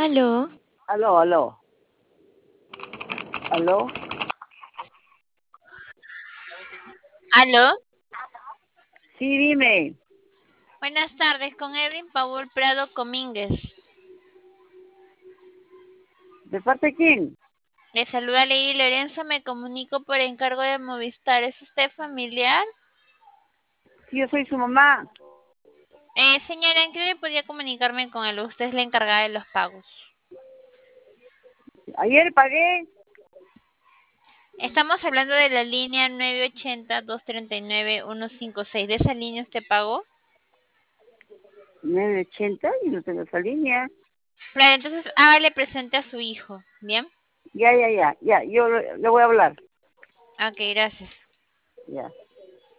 Aló. Aló, aló. Aló. Aló. Sí, dime. Buenas tardes, con Edwin Paul Prado Comínguez. ¿De parte de quién? Le saluda Lady Lorenzo, me comunico por encargo de Movistar. ¿Es usted familiar? Sí, yo soy su mamá. Señora, ¿en qué me podía comunicarme con él? Usted es la encargada de los pagos. Ayer pagué Estamos hablando de la línea 980-239-156. ¿De esa línea usted pagó? 980 y no tengo esa línea. Claro, entonces hágale presente a su hijo. ¿Bien? Ya. Yo le voy a hablar. Ok, gracias. Ya.